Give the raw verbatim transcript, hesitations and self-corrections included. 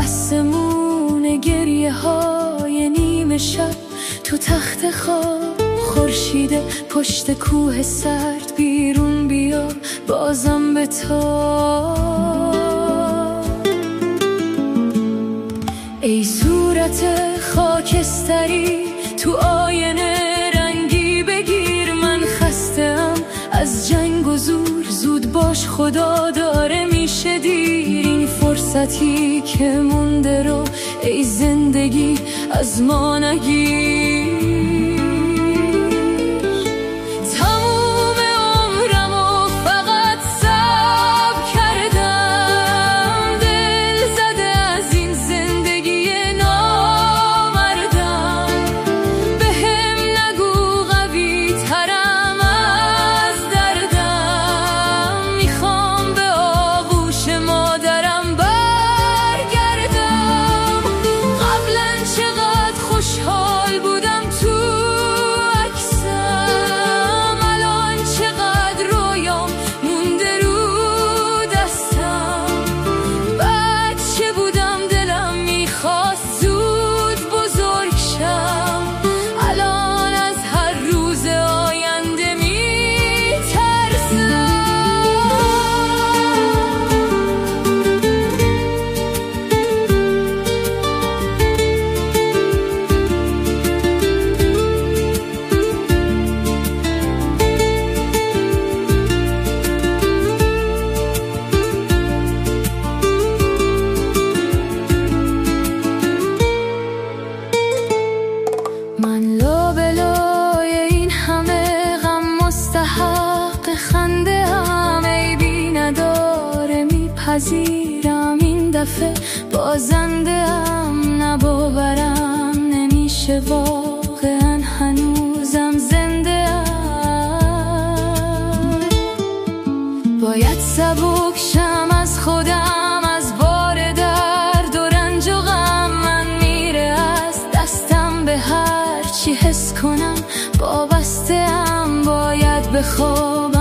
آسمون گریه های نیمه شب تو تخت خواب، خورشید پشت کوه سرد بیرون بیا بازم به تا. ای صورت خاکستری تو آینه رنگی بگیر، من خسته‌ام از جنگ و زور، زود باش خدا داره میشه دیر. این فرصتی که مونده رو ای زندگی از ما نگیر. من لابلای این همه غم مستحق خنده هم، عیبی نداره میپذیرم این دفعه بازنده هم. نباورم نمیشه واقعا هنوزم زنده هم. باید سبک شم از خودم، از بار درد و رنج و غم. من میره از دستم به هر چی حس کنم وابسته ام، باید بخوابم